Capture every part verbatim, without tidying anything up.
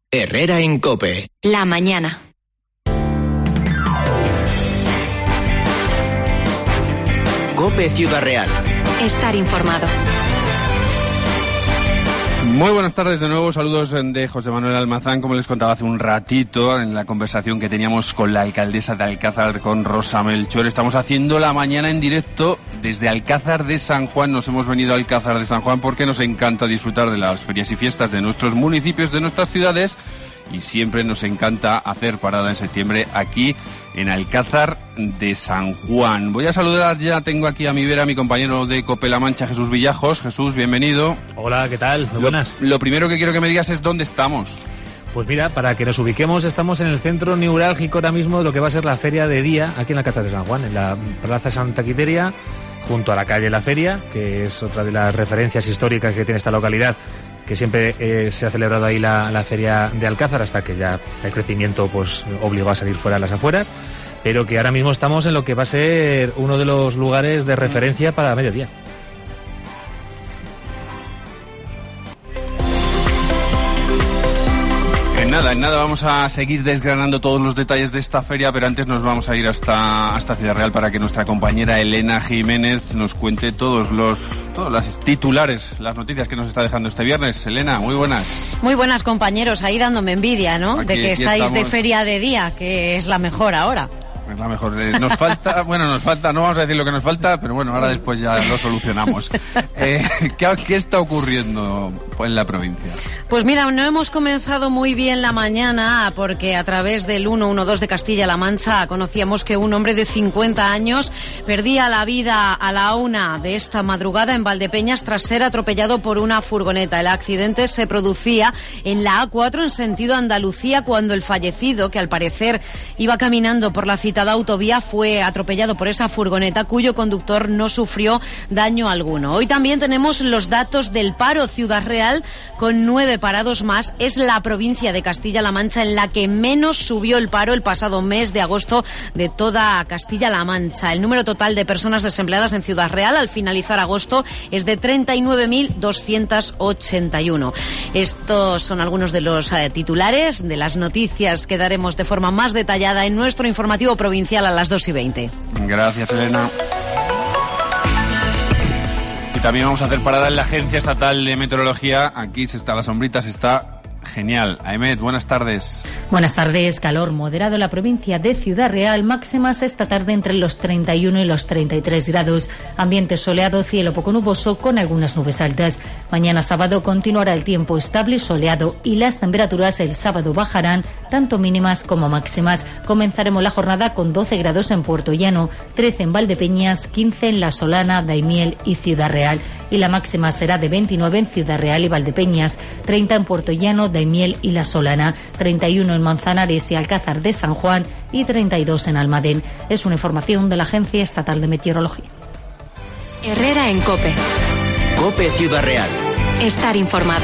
Herrera en COPE. La mañana. COPE Ciudad Real. Estar informado. Muy buenas tardes de nuevo, saludos de José Manuel Almazán. Como les contaba hace un ratito en la conversación que teníamos con la alcaldesa de Alcázar, con Rosa Melchor, estamos haciendo la mañana en directo desde Alcázar de San Juan. Nos hemos venido a Alcázar de San Juan porque nos encanta disfrutar de las ferias y fiestas de nuestros municipios, de nuestras ciudades, y siempre nos encanta hacer parada en septiembre aquí en Alcázar de San Juan. Voy a saludar, ya tengo aquí a mi vera a mi compañero de COPE La Mancha, Jesús Villajos. Jesús, bienvenido. Hola, ¿qué tal? Muy buenas. Lo, lo primero que quiero que me digas es dónde estamos. Pues mira, para que nos ubiquemos, estamos en el centro neurálgico ahora mismo de lo que va a ser la feria de día aquí en Alcázar de San Juan, en la Plaza Santa Quiteria, junto a la calle La Feria, que es otra de las referencias históricas que tiene esta localidad, que siempre eh, se ha celebrado ahí la, la feria de Alcázar, hasta que ya el crecimiento pues obligó a salir fuera de las afueras, pero que ahora mismo estamos en lo que va a ser uno de los lugares de referencia para mediodía. En nada, en nada vamos a seguir desgranando todos los detalles de esta feria, pero antes nos vamos a ir hasta, hasta Ciudad Real para que nuestra compañera Elena Jiménez nos cuente todos los todos los titulares, las noticias que nos está dejando este viernes. Elena, muy buenas. Muy buenas, compañeros, ahí dándome envidia, ¿no? Aquí, de que estáis estamos. de feria de día, que es la mejor ahora. Es la mejor. Nos falta, bueno, nos falta, no vamos a decir lo que nos falta, pero bueno, ahora después ya lo solucionamos. Eh, ¿qué, ¿Qué está ocurriendo en la provincia? Pues mira, no hemos comenzado muy bien la mañana porque a través del ciento doce de Castilla-La Mancha conocíamos que un hombre de cincuenta años perdía la vida a la una de esta madrugada en Valdepeñas tras ser atropellado por una furgoneta. El accidente se producía en la A cuatro en sentido Andalucía cuando el fallecido, que al parecer iba caminando por la citada autovía, fue atropellado por esa furgoneta cuyo conductor no sufrió daño alguno. Hoy también tenemos los datos del paro. Ciudad Real, con nueve parados más, es la provincia de Castilla-La Mancha en la que menos subió el paro el pasado mes de agosto de toda Castilla-La Mancha. El número total de personas desempleadas en Ciudad Real al finalizar agosto es de treinta y nueve mil doscientos ochenta y uno. Estos son algunos de los eh, titulares de las noticias que daremos de forma más detallada en nuestro informativo provincial a las dos y veinte. Gracias, Elena. Y también vamos a hacer parada en la Agencia Estatal de Meteorología. Aquí se está la sombrita, se está genial. Ahmed, buenas tardes. Buenas tardes. Calor moderado en la provincia de Ciudad Real, máximas esta tarde entre los treinta y uno y los treinta y tres grados. Ambiente soleado, cielo poco nuboso con algunas nubes altas. Mañana sábado continuará el tiempo estable y soleado y las temperaturas el sábado bajarán, tanto mínimas como máximas. Comenzaremos la jornada con doce grados en Puerto Llano, trece en Valdepeñas, quince en La Solana, Daimiel y Ciudad Real. Y la máxima será de veintinueve en Ciudad Real y Valdepeñas, treinta en Puerto Llano, Daimiel y La Solana, treinta y uno en Manzanares y Alcázar de San Juan y treinta y dos en Almadén. Es una información de la Agencia Estatal de Meteorología. Herrera en COPE. COPE Ciudad Real. Estar informado.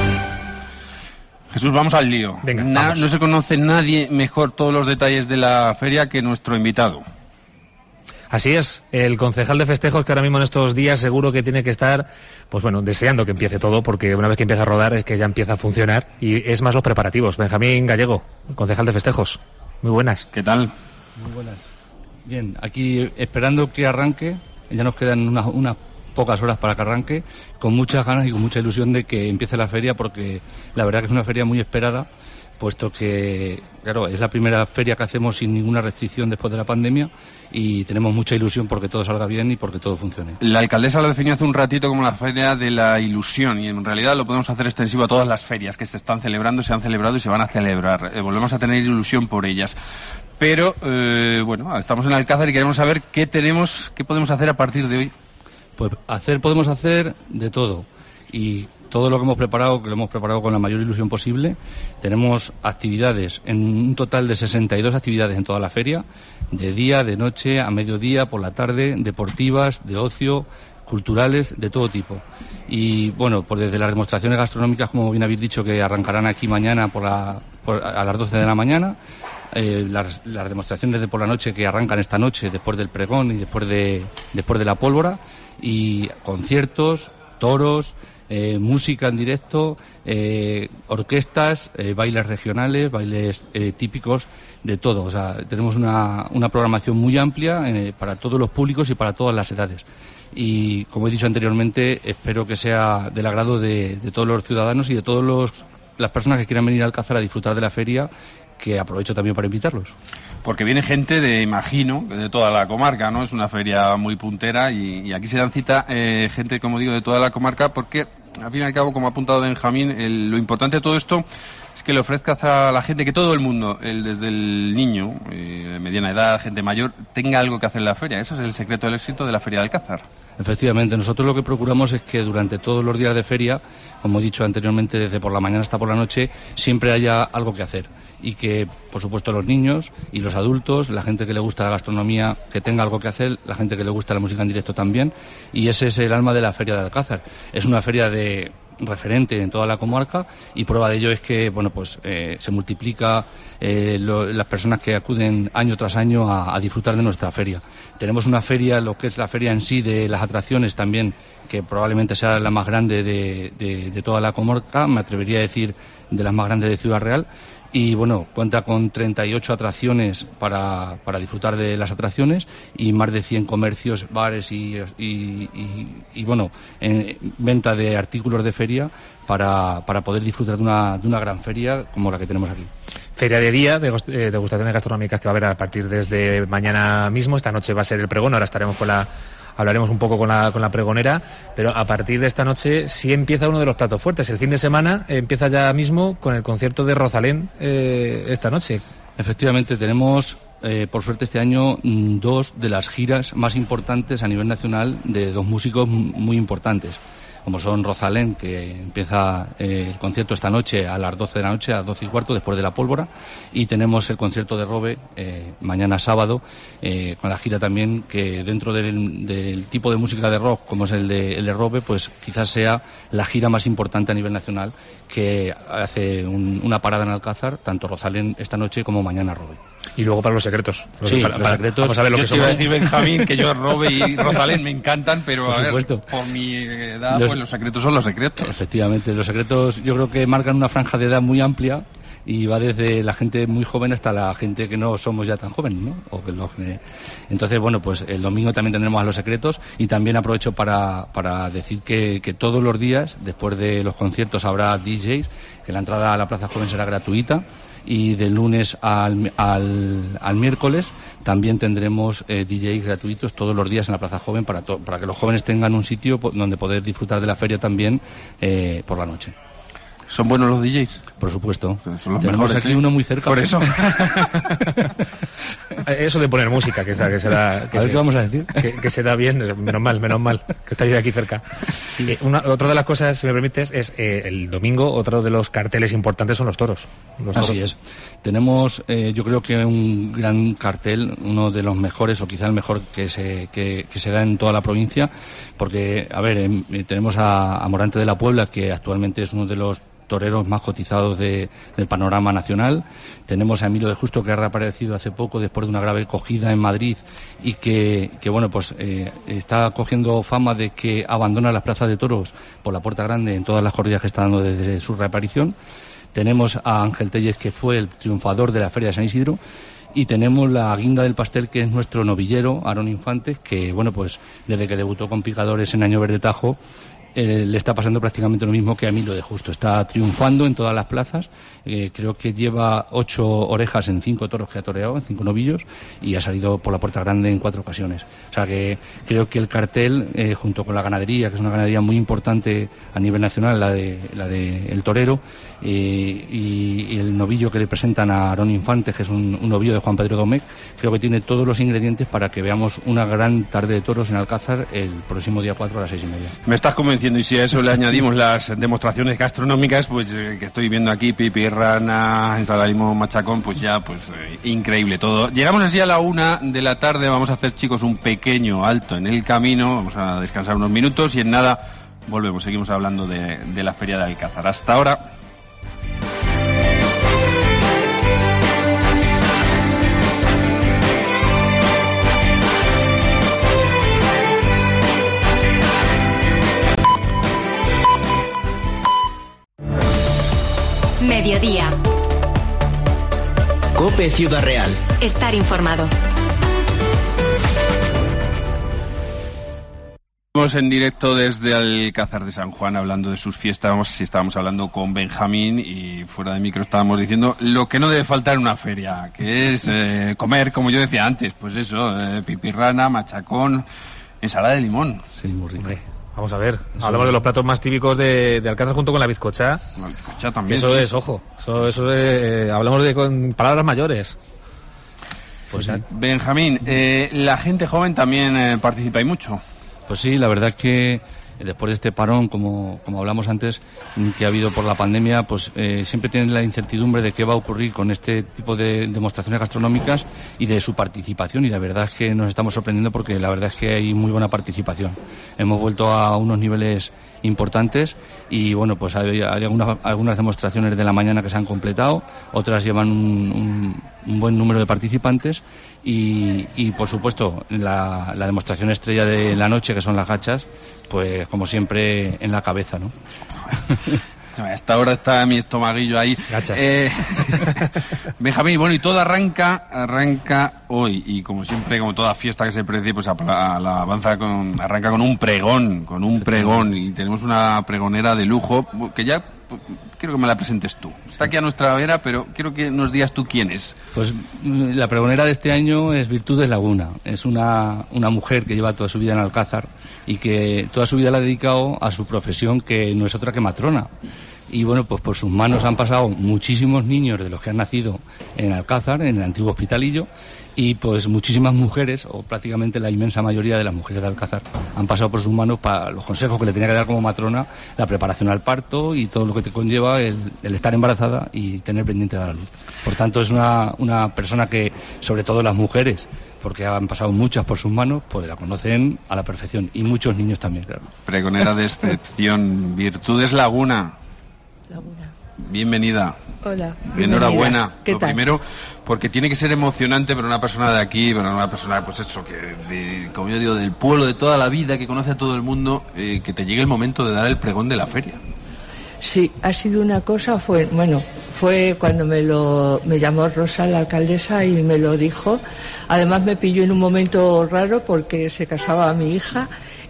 Jesús, vamos al lío. Venga, Na- vamos. No se conoce nadie mejor todos los detalles de la feria que nuestro invitado. Así es, el concejal de festejos que ahora mismo en estos días seguro que tiene que estar, pues bueno, deseando que empiece todo, porque una vez que empieza a rodar es que ya empieza a funcionar y es más los preparativos. Benjamín Gallego, concejal de festejos, muy buenas. ¿Qué tal? Muy buenas. Bien, aquí esperando que arranque, ya nos quedan unas, unas pocas horas para que arranque, con muchas ganas y con mucha ilusión de que empiece la feria, porque la verdad que es una feria muy esperada, puesto que, claro, es la primera feria que hacemos sin ninguna restricción después de la pandemia y tenemos mucha ilusión porque todo salga bien y porque todo funcione. La alcaldesa lo definió hace un ratito como la feria de la ilusión y en realidad lo podemos hacer extensivo a todas las ferias que se están celebrando, se han celebrado y se van a celebrar. Eh, volvemos a tener ilusión por ellas. Pero, eh, bueno, estamos en Alcázar y queremos saber qué tenemos, qué podemos hacer a partir de hoy. Pues hacer, podemos hacer de todo y todo lo que hemos preparado, que lo hemos preparado con la mayor ilusión posible. Tenemos actividades, en un total de sesenta y dos actividades en toda la feria, de día, de noche, a mediodía, por la tarde, deportivas, de ocio, culturales, de todo tipo. Y bueno, pues desde las demostraciones gastronómicas, como bien habéis dicho, que arrancarán aquí mañana por la, por, a las doce de la mañana, eh, las, las demostraciones de por la noche que arrancan esta noche después del pregón y después de, después de la pólvora, y conciertos, toros, eh, música en directo, eh, orquestas, eh, bailes regionales, bailes eh, típicos, de todo. O sea, tenemos una, una programación muy amplia eh, para todos los públicos y para todas las edades. Y, como he dicho anteriormente, espero que sea del agrado de, de todos los ciudadanos y de todas las personas que quieran venir a Alcázar a disfrutar de la feria, que aprovecho también para invitarlos. Porque viene gente de, imagino, de toda la comarca, ¿no? Es una feria muy puntera y, y aquí se dan cita eh, gente, como digo, de toda la comarca, porque, al fin y al cabo, como ha apuntado Benjamín, el, lo importante de todo esto es que le ofrezcas a la gente, que todo el mundo, el, desde el niño, eh, de mediana edad, gente mayor, tenga algo que hacer en la feria. Ese es el secreto del éxito de la Feria de Alcázar. Efectivamente, nosotros lo que procuramos es que durante todos los días de feria, como he dicho anteriormente, desde por la mañana hasta por la noche, siempre haya algo que hacer. Y que, por supuesto, los niños y los adultos, la gente que le gusta la gastronomía, que tenga algo que hacer, la gente que le gusta la música en directo también. Y ese es el alma de la Feria de Alcázar. Es una feria de referente en toda la comarca, y prueba de ello es que, bueno, pues eh, se multiplica eh, lo, las personas que acuden año tras año a, a disfrutar de nuestra feria. Tenemos una feria, lo que es la feria en sí, de las atracciones también, que probablemente sea la más grande de, de, de toda la comarca, me atrevería a decir de las más grandes de Ciudad Real. Y bueno, cuenta con treinta y ocho atracciones para, para disfrutar de las atracciones, y más de cien comercios, bares y, y, y, y bueno, en venta de artículos de feria para, para poder disfrutar de una, de una gran feria como la que tenemos aquí. Feria de día, de degustaciones gastronómicas que va a haber a partir desde mañana mismo. Esta noche va a ser el pregón, ahora estaremos con la... Hablaremos un poco con la, con la pregonera, pero a partir de esta noche sí empieza uno de los platos fuertes. El fin de semana eh, empieza ya mismo con el concierto de Rosalén eh, esta noche. Efectivamente, tenemos, eh, por suerte este año, dos de las giras más importantes a nivel nacional de dos músicos muy importantes, como son Rosalén, que empieza eh, el concierto esta noche a las doce de la noche, a las doce y cuarto, después de la pólvora, y tenemos el concierto de Robe eh, mañana sábado, eh, con la gira también, que dentro del, del tipo de música de rock, como es el de, el de Robe, pues quizás sea la gira más importante a nivel nacional, que hace un, una parada en Alcázar, tanto Rosalén esta noche como mañana Robe. Y luego para los secretos. Los, sí, para, los secretos. Vamos a ver lo yo que te iba somos. a decir, Benjamín, que yo Robe y Rosalén me encantan, pero por a ver, supuesto. por mi edad, los, pues los secretos son los secretos. Efectivamente, los secretos yo creo que marcan una franja de edad muy amplia, y va desde la gente muy joven hasta la gente que no somos ya tan jóvenes, ¿no? O que los, eh, entonces, bueno, pues el domingo también tendremos a los secretos, y también aprovecho para, para decir que, que todos los días, después de los conciertos, habrá D Js, que la entrada a la Plaza Joven será gratuita, y del lunes al, al, al miércoles también tendremos eh, D Js gratuitos todos los días en la Plaza Joven, para, to, para que los jóvenes tengan un sitio donde poder disfrutar de la feria también eh, por la noche. ¿Son buenos los D Js? Por supuesto. Son los Tenemos mejores, aquí ¿eh? uno muy cerca. Por eso. Eso de poner música, que, está, que se da... Que a ver se, qué vamos a decir. Que, que se da bien, menos mal, menos mal, que estáis aquí cerca. Eh, una, otra de las cosas, si me permites, es eh, el domingo, otro de los carteles importantes son los toros. Los Así toros. es. Tenemos, eh, yo creo que un gran cartel, uno de los mejores, o quizá el mejor que se, que, que se da en toda la provincia, porque, a ver, eh, tenemos a, a Morante de la Puebla, que actualmente es uno de los toreros más cotizados de, del panorama nacional. Tenemos a Emilio de Justo, que ha reaparecido hace poco después de una grave cogida en Madrid, y que, que bueno, pues eh, está cogiendo fama de que abandona las plazas de toros por la Puerta Grande en todas las corridas que está dando desde su reaparición. Tenemos a Ángel Telles, que fue el triunfador de la Feria de San Isidro. Y tenemos la guinda del pastel, que es nuestro novillero, Aarón Infantes, que, bueno, pues desde que debutó con Picadores en Año Verde Tajo, Eh, le está pasando prácticamente lo mismo que a Emilio de Justo. Está triunfando en todas las plazas. Eh, creo que lleva ocho orejas en cinco toros que ha toreado, en cinco novillos, y ha salido por la Puerta Grande en cuatro ocasiones. O sea que creo que el cartel, eh, junto con la ganadería, que es una ganadería muy importante a nivel nacional, la de, la de el torero, eh, y, y el novillo que le presentan a Aarón Infantes, que es un, un novillo de Juan Pedro Domecq, creo que tiene todos los ingredientes para que veamos una gran tarde de toros en Alcázar el próximo día cuatro a las seis y media. Me estás convenciendo. Y si a eso le añadimos las demostraciones gastronómicas, pues eh, que estoy viendo aquí, pipi, rana, ensaladismo, machacón, pues ya, pues eh, increíble todo. Llegamos así a la una de la tarde. Vamos a hacer, chicos, un pequeño alto en el camino. Vamos a descansar unos minutos y en nada volvemos. Seguimos hablando de, de la Feria de Alcázar. Hasta ahora. Mediodía. COPE Ciudad Real. Estar informado. Estamos en directo desde Alcázar de San Juan hablando de sus fiestas. Si estábamos hablando con Benjamín y fuera de micro estábamos diciendo lo que no debe faltar en una feria, que es eh, comer, como yo decía antes, pues eso, eh, pipirrana, machacón, ensalada de limón. Sí, muy rico. Hombre, vamos a ver, eso hablamos de los platos más típicos de, de Alcázar junto con la bizcocha. La bizcocha también. Eso sí. es, ojo, eso, eso es, eh, hablamos de con palabras mayores. Pues sí. Benjamín, eh, la gente joven también eh, participa y mucho. Pues sí, la verdad es que después de este parón, como, como hablamos antes, que ha habido por la pandemia, pues eh, siempre tienen la incertidumbre de qué va a ocurrir con este tipo de demostraciones gastronómicas y de su participación, y la verdad es que nos estamos sorprendiendo porque la verdad es que hay muy buena participación. Hemos vuelto a unos niveles importantes y bueno, pues hay, hay algunas, algunas demostraciones de la mañana que se han completado, otras llevan un, un, un buen número de participantes y, y por supuesto la, la demostración estrella de la noche, que son las gachas, pues como siempre en la cabeza, ¿no? A esta hora está mi estomaguillo ahí. Gachas. Eh, Benjamín, bueno, y todo arranca, arranca hoy, y como siempre, como toda fiesta que se precie, pues a, a la avanza con, arranca con un pregón, con un pregón, y tenemos una pregonera de lujo, que ya pues, quiero que me la presentes tú. Está aquí a nuestra vera, pero quiero que nos digas tú quién es. Pues la pregonera de este año es Virtudes Laguna. Es una, una mujer que lleva toda su vida en Alcázar y que toda su vida la ha dedicado a su profesión, que no es otra que matrona. Y bueno, pues por sus manos han pasado muchísimos niños de los que han nacido en Alcázar, en el antiguo hospitalillo, y pues muchísimas mujeres, o prácticamente la inmensa mayoría de las mujeres de Alcázar, han pasado por sus manos para los consejos que le tenía que dar como matrona, la preparación al parto y todo lo que te conlleva el, el estar embarazada y tener pendiente de la luz. Por tanto, es una, una persona que, sobre todo las mujeres, porque han pasado muchas por sus manos, pues la conocen a la perfección, y muchos niños también, claro. Pregonera de excepción, Virtudes Laguna. Laguna. Bienvenida. Hola. Enhorabuena. ¿Qué Lo tal? primero, porque tiene que ser emocionante para una persona de aquí, para una persona, pues eso, que de, como yo digo, del pueblo, de toda la vida, que conoce a todo el mundo, eh, que te llegue el momento de dar el pregón de la feria. Sí, ha sido una cosa, fue, bueno, fue cuando me lo me llamó Rosa, la alcaldesa, y me lo dijo. Además me pilló en un momento raro porque se casaba mi hija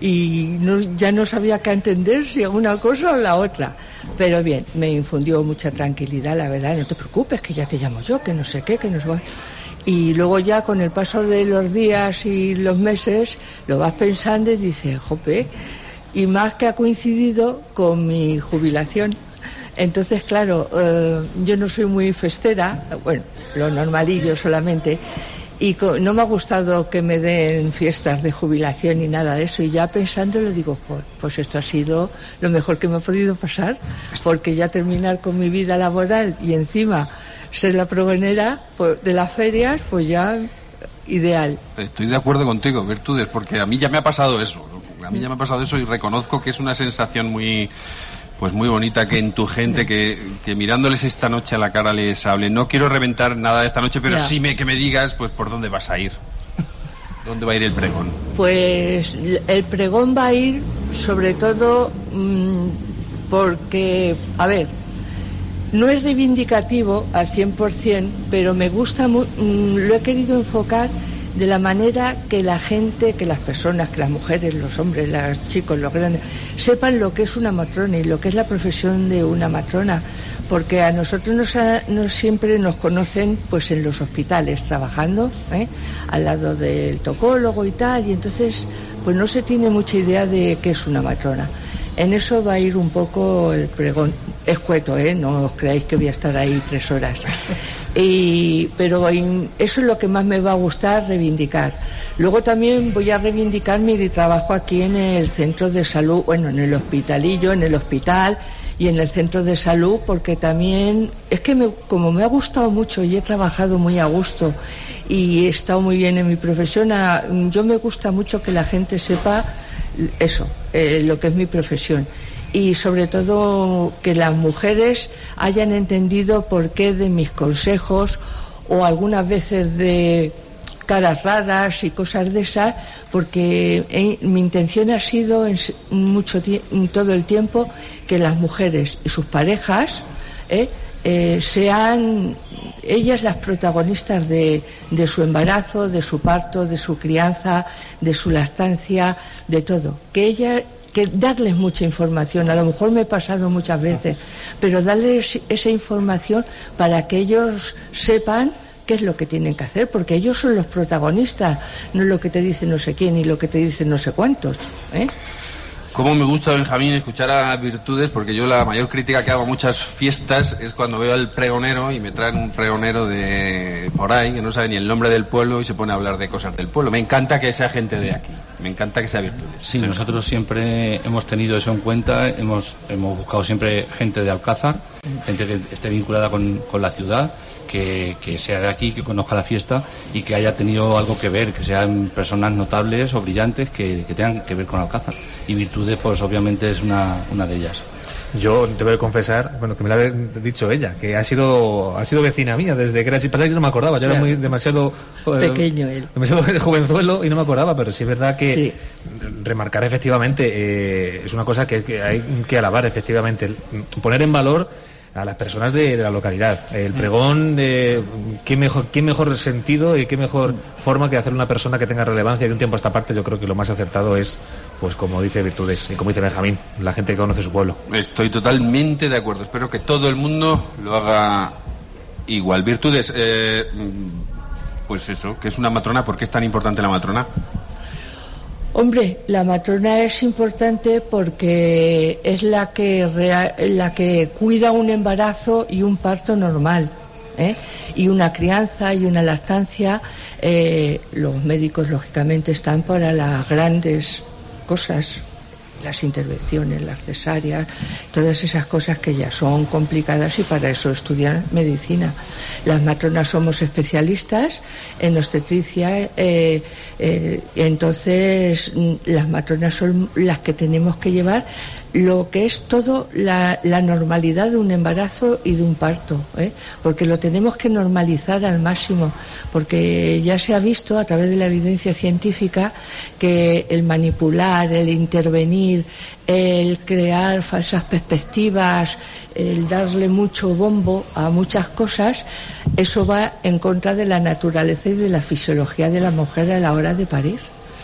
y no, ya no sabía qué entender, si una cosa o la otra. Pero bien, me infundió mucha tranquilidad, la verdad. No te preocupes, que ya te llamo yo, que no sé qué, que no sé qué. Y luego ya con el paso de los días y los meses lo vas pensando y dices, jope, y más que ha coincidido con mi jubilación. Entonces, claro, eh, yo no soy muy festera, bueno, lo normalillo solamente, y co- no me ha gustado que me den fiestas de jubilación ni nada de eso, y ya pensándolo digo, pues, pues esto ha sido lo mejor que me ha podido pasar, porque ya terminar con mi vida laboral y encima ser la pregonera pues, de las ferias, pues ya ideal. Estoy de acuerdo contigo, Virtudes, porque a mí ya me ha pasado eso. A mí ya me ha pasado eso y reconozco que es una sensación muy, pues muy bonita que en tu gente, que, que mirándoles esta noche a la cara les hable. No quiero reventar nada de esta noche, pero Ya. sí me, que me digas, pues, por dónde vas a ir. ¿Dónde va a ir el pregón? Pues el pregón va a ir sobre todo mmm, porque, a ver, no es reivindicativo al cien por ciento, pero me gusta, mu- mmm, lo he querido enfocar de la manera que la gente, que las personas, que las mujeres, los hombres, los chicos, los grandes, sepan lo que es una matrona y lo que es la profesión de una matrona, porque a nosotros nos, ha- nos siempre nos conocen pues en los hospitales trabajando, ¿eh? Al lado del tocólogo y tal, y entonces pues no se tiene mucha idea de qué es una matrona. En eso va a ir un poco el pregón, escueto, ¿eh? No os creáis que voy a estar ahí tres horas. Y, pero eso es lo que más me va a gustar reivindicar. Luego también voy a reivindicar mi trabajo aquí en el centro de salud, bueno, en el hospitalillo, en el hospital y en el centro de salud, porque también es que me, como me ha gustado mucho y he trabajado muy a gusto y he estado muy bien en mi profesión, a, yo me gusta mucho que la gente sepa eso, eh, lo que es mi profesión. Y sobre todo que las mujeres hayan entendido por qué de mis consejos o algunas veces de caras raras y cosas de esas, porque eh, mi intención ha sido en mucho tie- en todo el tiempo que las mujeres y sus parejas ¿eh? Eh, sean ellas las protagonistas de, de su embarazo, de su parto, de su crianza, de su lactancia, de todo. Que ellas, que darles mucha información, a lo mejor me he pasado muchas veces, pero darles esa información para que ellos sepan qué es lo que tienen que hacer, porque ellos son los protagonistas, no es lo que te dice no sé quién y lo que te dicen no sé cuántos, ¿eh? Cómo me gusta, Benjamín, escuchar a Virtudes, porque yo la mayor crítica que hago a muchas fiestas es cuando veo al pregonero y me traen un pregonero de por ahí, que no sabe ni el nombre del pueblo y se pone a hablar de cosas del pueblo. Me encanta que sea gente de aquí, me encanta que sea Virtudes. Sí, nosotros siempre hemos tenido eso en cuenta, hemos, hemos buscado siempre gente de Alcázar, gente que esté vinculada con, con la ciudad, Que, que sea de aquí, que conozca la fiesta y que haya tenido algo que ver, que sean personas notables o brillantes que, que tengan que ver con Alcázar. Y Virtudes, pues obviamente es una, una de ellas. Yo te voy a confesar, bueno, que me lo ha dicho ella, que ha sido ha sido vecina mía desde que era pasa que yo no me acordaba, yo era muy demasiado eh, pequeño él, demasiado jovenzuelo y no me acordaba, pero sí es verdad que sí. Remarcar efectivamente eh, es una cosa que, que hay que alabar efectivamente, poner en valor a las personas de, de la localidad. El pregón, eh, qué mejor qué mejor sentido y qué mejor forma que hacer una persona que tenga relevancia. De un tiempo a esta parte yo creo que lo más acertado es, pues como dice Virtudes y como dice Benjamín, la gente que conoce su pueblo. Estoy totalmente de acuerdo. Espero que todo el mundo lo haga igual. Virtudes, eh, pues eso, que es una matrona. ¿Por qué es tan importante la matrona? Hombre, la matrona es importante porque es la que rea- la que cuida un embarazo y un parto normal, ¿eh? Y una crianza y una lactancia. Eh, los médicos, lógicamente, están para las grandes cosas, las intervenciones, las cesáreas, todas esas cosas que ya son complicadas y para eso estudian medicina. Las matronas somos especialistas en obstetricia, eh, eh, entonces las matronas son las que tenemos que llevar lo que es todo la, la normalidad de un embarazo y de un parto, ¿eh? Porque lo tenemos que normalizar al máximo, porque ya se ha visto a través de la evidencia científica que el manipular, el intervenir, el crear falsas perspectivas, el darle mucho bombo a muchas cosas, eso va en contra de la naturaleza y de la fisiología de la mujer a la hora de parir.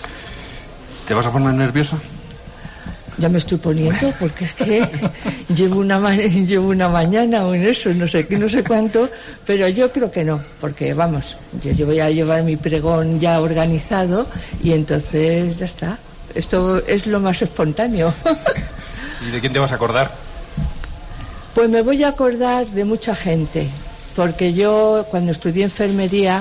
¿Te vas a poner nerviosa? Ya me estoy poniendo, porque es que llevo una ma- llevo una mañana o en eso, no sé qué, no sé cuánto, pero yo creo que no, porque vamos, yo, yo voy a llevar mi pregón ya organizado y entonces ya está. Esto es lo más espontáneo. ¿Y de quién te vas a acordar? Pues me voy a acordar de mucha gente, porque yo cuando estudié enfermería,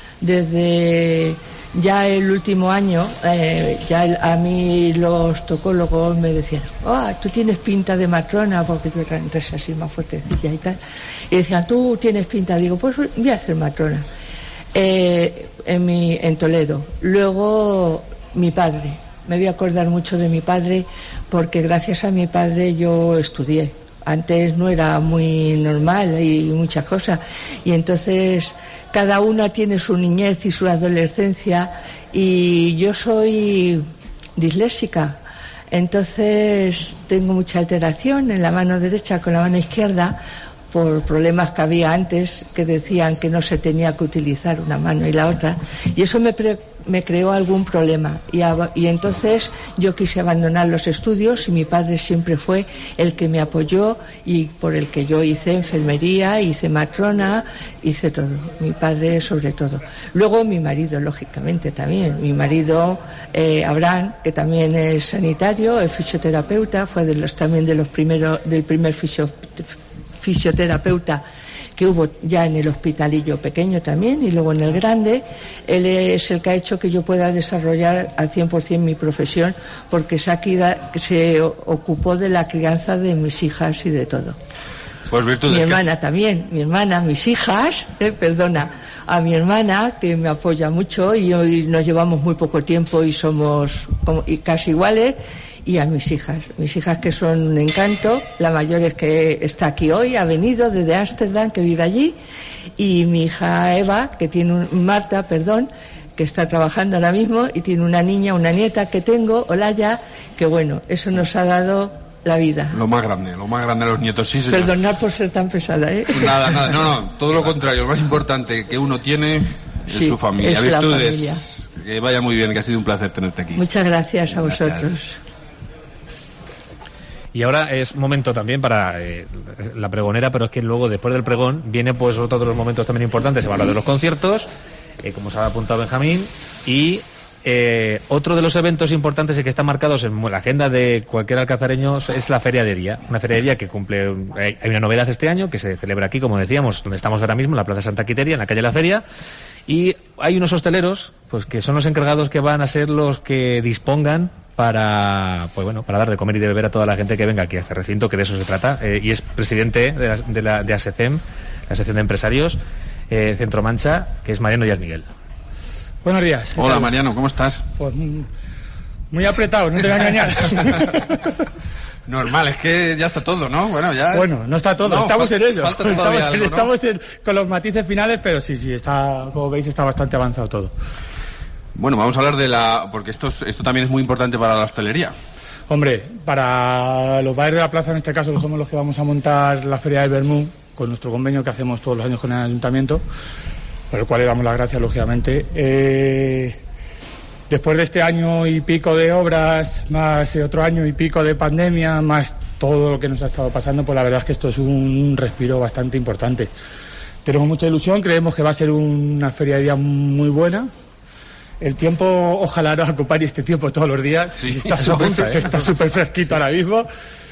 desde ya el último año, eh, ya el, a mí los tocólogos me decían, ah, oh, tú tienes pinta de matrona, porque yo era entonces así más fuertecilla y tal, y decían, tú tienes pinta, digo, pues voy a hacer matrona, eh, en, mi, en Toledo. Luego mi padre, me voy a acordar mucho de mi padre, porque gracias a mi padre yo estudié. Antes no era muy normal y muchas cosas, y entonces cada una tiene su niñez y su adolescencia, y yo soy disléxica, entonces tengo mucha alteración en la mano derecha con la mano izquierda por problemas que había antes que decían que no se tenía que utilizar una mano y la otra, y eso me pre- me creó algún problema y, ab- y entonces yo quise abandonar los estudios, y mi padre siempre fue el que me apoyó y por el que yo hice enfermería, hice matrona, hice todo, mi padre sobre todo. Luego mi marido, lógicamente también, mi marido eh, Abraham, que también es sanitario, es fisioterapeuta, fue de los también de los primeros del primer fisio, fisioterapeuta que hubo ya en el hospitalillo pequeño también y luego en el grande. Él es el que ha hecho que yo pueda desarrollar al cien por ciento mi profesión, porque se, se ocupó de la crianza de mis hijas y de todo. Pues Virtudes, mi hermana también, mi hermana, mis hijas, eh, perdona, a mi hermana que me apoya mucho, y hoy nos llevamos muy poco tiempo y somos como, y casi iguales. Y a mis hijas, mis hijas que son un encanto, la mayor es que está aquí hoy, ha venido desde Ámsterdam, que vive allí, y mi hija Eva, que tiene un, Marta, perdón, que está trabajando ahora mismo, y tiene una niña, una nieta que tengo, Olaya, que bueno, eso nos ha dado la vida. Lo más grande, lo más grande de los nietos, sí, señor. Perdonad por ser tan pesada, ¿eh? Nada, nada, no, no, todo lo contrario, lo más importante que uno tiene es sí, su familia. es Virtudes, la familia. Que vaya muy bien, que ha sido un placer tenerte aquí. Muchas gracias a Gracias. vosotros. Y ahora es momento también para eh, la pregonera, pero es que luego, después del pregón, viene pues otro de los momentos también importantes. Se va a hablar de los conciertos, eh, como se ha apuntado Benjamín, y eh, otro de los eventos importantes y que están marcados en la agenda de cualquier alcazareño es la Feria de Día. Una Feria de Día que cumple... Un, hay, hay una novedad este año, que se celebra aquí, como decíamos, donde estamos ahora mismo, en la Plaza Santa Quiteria, en la calle La Feria. Y hay unos hosteleros, pues que son los encargados que van a ser los que dispongan para, pues bueno, para dar de comer y de beber a toda la gente que venga aquí a este recinto, que de eso se trata. Eh, y es presidente de la, de la de ASECEM, la Asociación de Empresarios eh, Centro Mancha, que es Mariano Díaz Miguel. Buenos días. Hola, Mariano, ¿cómo estás? Pues muy apretado, no te voy a engañar. Normal, es que ya está todo, ¿no? Bueno, ya... Bueno, no está todo, no, estamos fal- en ello. falta todavía Estamos, algo, ¿no? estamos en, con los matices finales, pero sí, sí, está, como veis, está bastante avanzado todo. Bueno, vamos a hablar de la... porque esto, es- esto también es muy importante para la hostelería. Hombre, para los bares de la plaza, en este caso, que somos los que vamos a montar la Feria del Vermú, con nuestro convenio que hacemos todos los años con el Ayuntamiento, por el cual le damos las gracias, lógicamente. Eh, después de este año y pico de obras, más otro año y pico de pandemia, más todo lo que nos ha estado pasando, pues la verdad es que esto es un respiro bastante importante. Tenemos mucha ilusión, creemos que va a ser una feria de día muy buena. El tiempo, ojalá nos acompañe este tiempo todos los días. Sí, se está eso súper apunta, ¿eh? se está súper fresquito ahora mismo.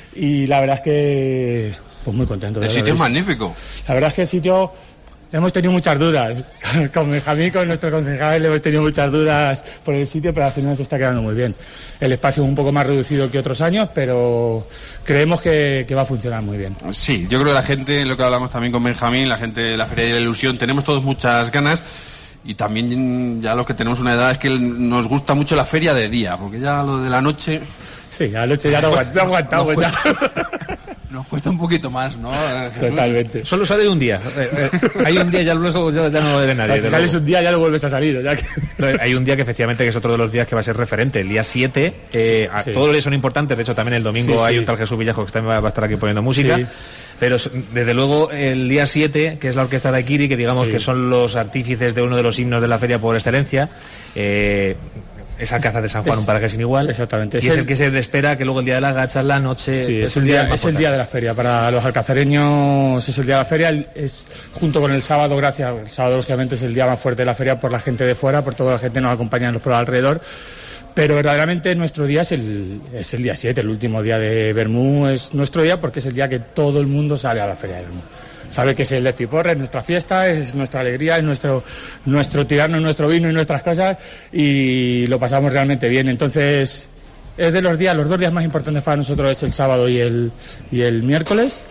Y la verdad es que, pues muy contento. El de sitio es verdad. magnífico. La verdad es que el sitio, hemos tenido muchas dudas. Con Benjamín, con nuestro concejal, le hemos tenido muchas dudas por el sitio, pero al final se está quedando muy bien. El espacio es un poco más reducido que otros años, pero creemos que, que va a funcionar muy bien. Sí, yo creo que la gente, lo que hablamos también con Benjamín, la gente de la Feria de la Ilusión, tenemos todos muchas ganas. Y también ya los que tenemos una edad es que nos gusta mucho la feria de día, porque ya lo de la noche... Sí, a la noche ya no aguant- no aguantamos. Nos ya. cuesta, nos cuesta un poquito más, ¿no? Totalmente. Solo sale un día. Eh, eh, hay un día, ya luego ya, ya no lo ve nadie. Si de sales luego. un día ya no vuelves a salir. Ya que... Hay un día que efectivamente que es otro de los días que va a ser referente, el día siete. Eh, Sí, sí. Todos los días son importantes, de hecho también el domingo Sí, hay sí. un tal Jesús Villajo que también va va a estar aquí poniendo música. Sí. Pero s- desde luego el día siete, que es la orquesta de Aikiri, que digamos Sí. que son los artífices de uno de los himnos de la feria por excelencia, eh, es Alcázar de San Juan, Es- un paraje sin igual. exactamente. Y Es es el, el- que se espera que luego el día de las gachas, la noche... Sí, es, el día, más es el día de la feria. Para los alcazareños es el día de la feria. el- Es junto con el sábado, gracias. El sábado, lógicamente, es el día más fuerte de la feria por la gente de fuera, por toda la gente que nos acompaña en los pueblos alrededor. Pero verdaderamente nuestro día es el, es el día siete, el último día de Bermú. Es nuestro día porque es el día que todo el mundo sale a la feria de Bermú. Sabe que es el Despiporre, es nuestra fiesta, es nuestra alegría, es nuestro, nuestro tirarnos nuestro vino y nuestras cosas y lo pasamos realmente bien. Entonces, es de los días, los dos días más importantes para nosotros es el sábado y el, y el miércoles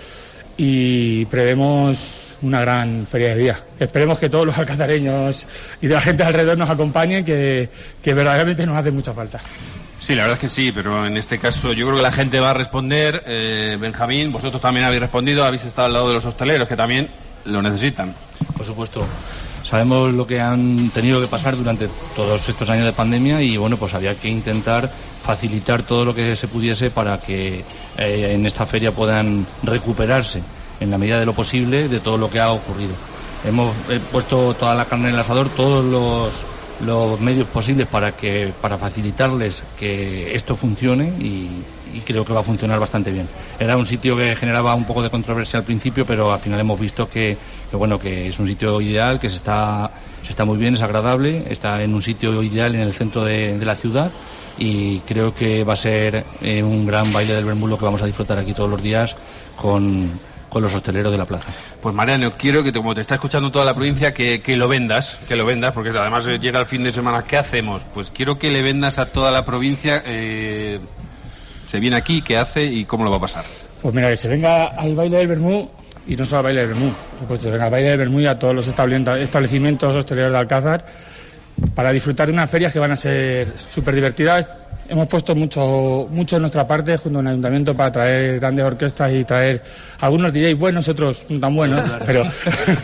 y prevemos una gran feria de día. Esperemos que todos los alcazareños y de la gente alrededor nos acompañen, que, que verdaderamente nos hace mucha falta. Sí, la verdad es que sí, pero en este caso yo creo que la gente va a responder. Eh, Benjamín, vosotros también habéis respondido, habéis estado al lado de los hosteleros que también lo necesitan. Por supuesto. Sabemos lo que han tenido que pasar durante todos estos años de pandemia y bueno, pues había que intentar facilitar todo lo que se pudiese para que eh, en esta feria puedan recuperarse en la medida de lo posible de todo lo que ha ocurrido. Hemos eh, puesto toda la carne en el asador, todos los, los medios posibles para que para facilitarles que esto funcione y, y creo que va a funcionar bastante bien. Era un sitio que generaba un poco de controversia al principio, pero al final hemos visto que, que bueno, que es un sitio ideal, que se está, se está muy bien, es agradable, está en un sitio ideal en el centro de, de la ciudad y creo que va a ser eh, un gran baile del Bermú lo que vamos a disfrutar aquí todos los días con con los hosteleros de la plaza. Pues Mariano, quiero que, como te está escuchando toda la provincia, que, que lo vendas, que lo vendas, porque además llega el fin de semana. ¿Qué hacemos? Pues quiero que le vendas a toda la provincia. Eh, se viene aquí, ¿qué hace y cómo lo va a pasar? Pues mira, que se venga al baile del Bermú, y no solo al baile del Bermú, por supuesto, se venga al baile del Bermú y a todos los establecimientos hosteleros de Alcázar para disfrutar de unas ferias que van a ser súper divertidas. Hemos puesto mucho mucho de nuestra parte junto al Ayuntamiento para traer grandes orquestas y traer algunos D Js buenos, otros no tan buenos, pero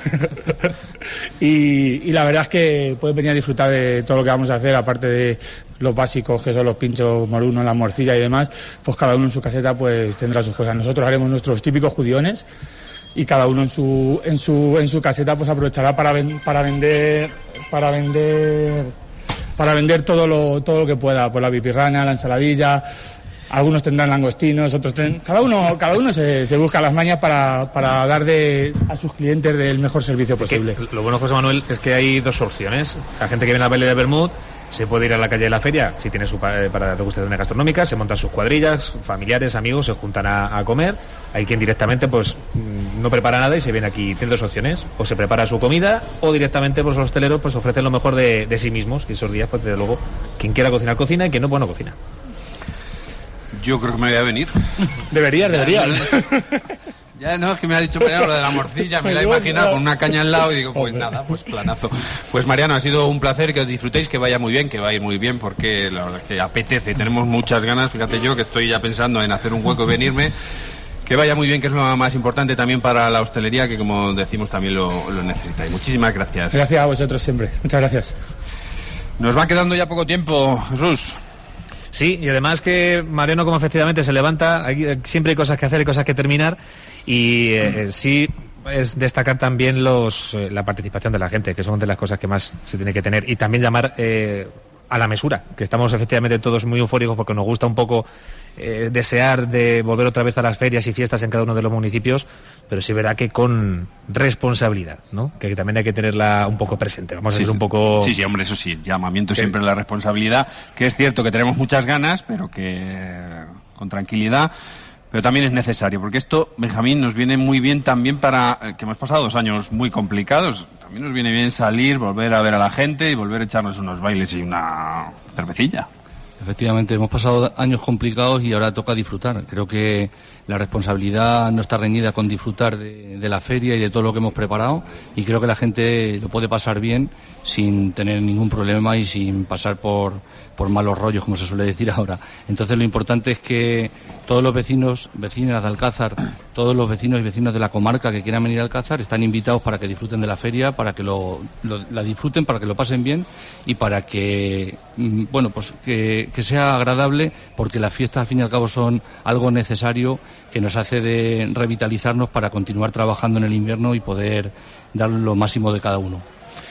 y, y la verdad es que pueden venir a disfrutar de todo lo que vamos a hacer, aparte de los básicos, que son los pinchos morunos, la morcilla y demás, pues cada uno en su caseta pues tendrá sus cosas. Nosotros haremos nuestros típicos judiones y cada uno en su en su en su caseta pues aprovechará para ven, para vender para vender para vender todo lo todo lo que pueda, pues la pipirrana, la ensaladilla. Algunos tendrán langostinos, otros tendrán... Cada uno, cada uno se, se busca las mañas para, para dar de, a sus clientes del mejor servicio posible. Que, lo bueno, José Manuel, es que hay dos opciones. La gente que viene a la Baile de Bermud se puede ir a la calle de la feria si tiene su para degustaciones gastronómicas, se montan sus cuadrillas, familiares, amigos, se juntan a, a comer. Hay quien directamente pues no prepara nada y se viene aquí. Tiene dos opciones: o se prepara su comida o directamente pues, los hosteleros pues ofrecen lo mejor de, de sí mismos. Y esos días, pues desde luego, quien quiera cocinar, cocina, y quien no, pues no cocina. Yo creo que me voy a venir. Deberías, deberías. Ya no, es que me ha dicho Mariano lo de la morcilla, me la he imaginado con una caña al lado y digo, pues nada, pues planazo. Pues Mariano, ha sido un placer, que os disfrutéis, que vaya muy bien, que va a ir muy bien, porque la verdad es que apetece, tenemos muchas ganas, fíjate yo que estoy ya pensando en hacer un hueco y venirme. Que vaya muy bien, que es lo más importante también para la hostelería, que como decimos también lo, lo necesitáis. Muchísimas gracias. Gracias a vosotros siempre, muchas gracias. Nos va quedando ya poco tiempo, Jesús. Sí, y además que Mariano, como efectivamente se levanta, aquí, siempre hay cosas que hacer, hay cosas que terminar, y eh, sí es destacar también los eh, la participación de la gente, que son de las cosas que más se tiene que tener, y también llamar eh, a la mesura, que estamos efectivamente todos muy eufóricos porque nos gusta un poco eh, desear de volver otra vez a las ferias y fiestas en cada uno de los municipios, pero sí verá que con responsabilidad, ¿no? Que también hay que tenerla un poco presente. Vamos a sí, ser un poco... Sí, sí, hombre, eso sí, llamamiento sí. Siempre a la responsabilidad, que es cierto que tenemos muchas ganas, pero que con tranquilidad, pero también es necesario, porque esto, Benjamín, nos viene muy bien también para, que hemos pasado dos años muy complicados, también nos viene bien salir, volver a ver a la gente y volver a echarnos unos bailes y una cervecilla. Efectivamente, hemos pasado años complicados y ahora toca disfrutar. Creo que la responsabilidad no está reñida con disfrutar de, de la feria y de todo lo que hemos preparado, y creo que la gente lo puede pasar bien sin tener ningún problema y sin pasar por, por malos rollos, como se suele decir ahora. Entonces lo importante es que todos los vecinos, vecinas de Alcázar, todos los vecinos y vecinos de la comarca que quieran venir a Alcázar están invitados para que disfruten de la feria, para que lo, lo, la disfruten, para que lo pasen bien y para que, bueno, pues que, que sea agradable, porque las fiestas al fin y al cabo son algo necesario que nos hace de revitalizarnos para continuar trabajando en el invierno y poder dar lo máximo de cada uno.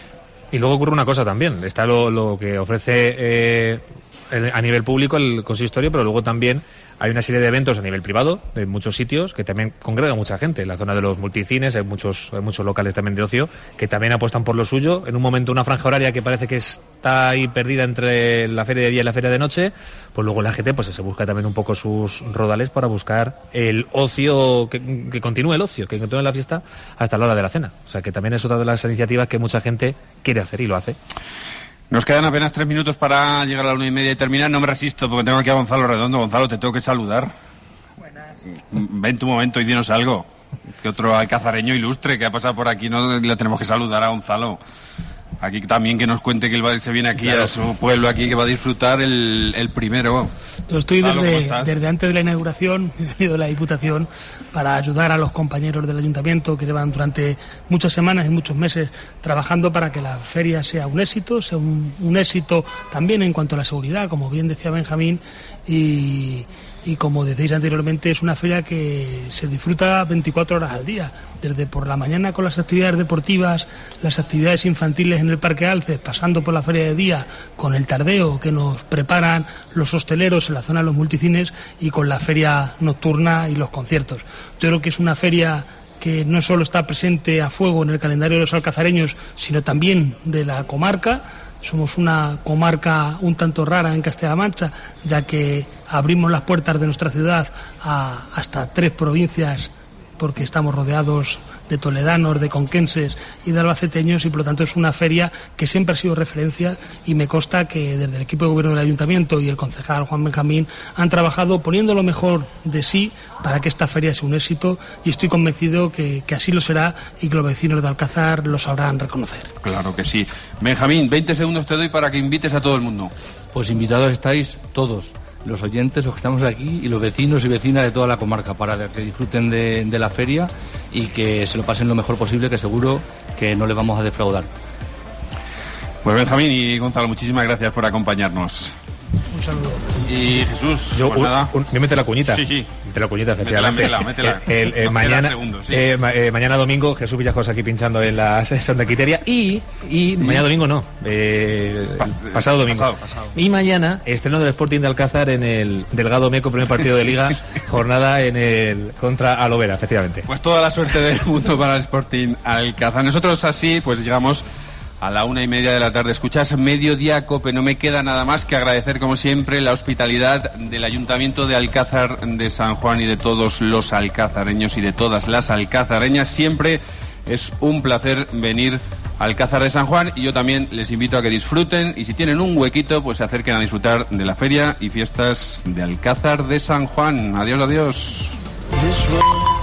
Y luego ocurre una cosa también, está lo, lo que ofrece eh, el, a nivel público el consistorio, pero luego también hay una serie de eventos a nivel privado de muchos sitios que también congregan mucha gente. En la zona de los multicines hay muchos, hay muchos locales también de ocio que también apuestan por lo suyo. En un momento una franja horaria que parece que está ahí perdida entre la feria de día y la feria de noche, pues luego la gente pues se busca también un poco sus rodales para buscar el ocio, que, que continúe el ocio, que continúe la fiesta hasta la hora de la cena. O sea que también es otra de las iniciativas que mucha gente quiere hacer y lo hace. Nos quedan apenas tres minutos para llegar a la una y media y terminar. No me resisto porque tengo aquí a Gonzalo Redondo. Gonzalo, te tengo que saludar. Buenas. Ven tu momento y dinos algo. Que otro alcazareño ilustre que ha pasado por aquí, no le tenemos que saludar a Gonzalo. Aquí también que nos cuente que él se viene aquí claro. a su pueblo aquí, que va a disfrutar el, el primero. Yo estoy desde, desde antes de la inauguración, he venido de la Diputación para ayudar a los compañeros del Ayuntamiento que llevan durante muchas semanas y muchos meses trabajando para que la feria sea un éxito, sea un, un éxito también en cuanto a la seguridad, como bien decía Benjamín, y... Y como decéis anteriormente, es una feria que se disfruta veinticuatro horas al día, desde por la mañana con las actividades deportivas, las actividades infantiles en el Parque Alces, pasando por la feria de día, con el tardeo que nos preparan los hosteleros en la zona de los multicines y con la feria nocturna y los conciertos. Yo creo que es una feria que no solo está presente a fuego en el calendario de los alcazareños, sino también de la comarca. Somos una comarca un tanto rara en Castilla-La Mancha, ya que abrimos las puertas de nuestra ciudad a hasta tres provincias, porque estamos rodeados de toledanos, de conquenses y de albaceteños, y por lo tanto es una feria que siempre ha sido referencia, y me consta que desde el equipo de gobierno del Ayuntamiento y el concejal Juan Benjamín han trabajado poniendo lo mejor de sí para que esta feria sea un éxito, y estoy convencido que, que así lo será y que los vecinos de Alcázar lo sabrán reconocer. Claro que sí. Benjamín, veinte segundos te doy para que invites a todo el mundo. Pues invitados estáis todos, los oyentes, los que estamos aquí, y los vecinos y vecinas de toda la comarca, para que disfruten de, de la feria y que se lo pasen lo mejor posible, que seguro que no les vamos a defraudar. Pues Benjamín y Gonzalo, muchísimas gracias por acompañarnos. saludo. Y Jesús, yo, pues un, nada. Un, me mete la cuñita. Sí, sí. Mete la cuñita, efectivamente. Métela, métela, métela. El, el, el, mañana, segundos, sí. eh, ma, eh, mañana domingo, Jesús Villajos aquí pinchando en la sesión de Quiteria. Y, y, y mañana domingo no. Eh, Pas, pasado domingo. Pasado, pasado. Y mañana, estreno del Sporting de Alcázar en el Delgado Meco, primer partido de Liga, jornada en el contra Alovera, efectivamente. Pues toda la suerte del mundo para el Sporting Alcázar. Nosotros así, pues llegamos a la una y media de la tarde. Escuchas Mediodía Cope. No me queda nada más que agradecer, como siempre, la hospitalidad del Ayuntamiento de Alcázar de San Juan y de todos los alcazareños y de todas las alcazareñas. Siempre es un placer venir a Alcázar de San Juan, y yo también les invito a que disfruten, y si tienen un huequito, pues se acerquen a disfrutar de la feria y fiestas de Alcázar de San Juan. Adiós, adiós.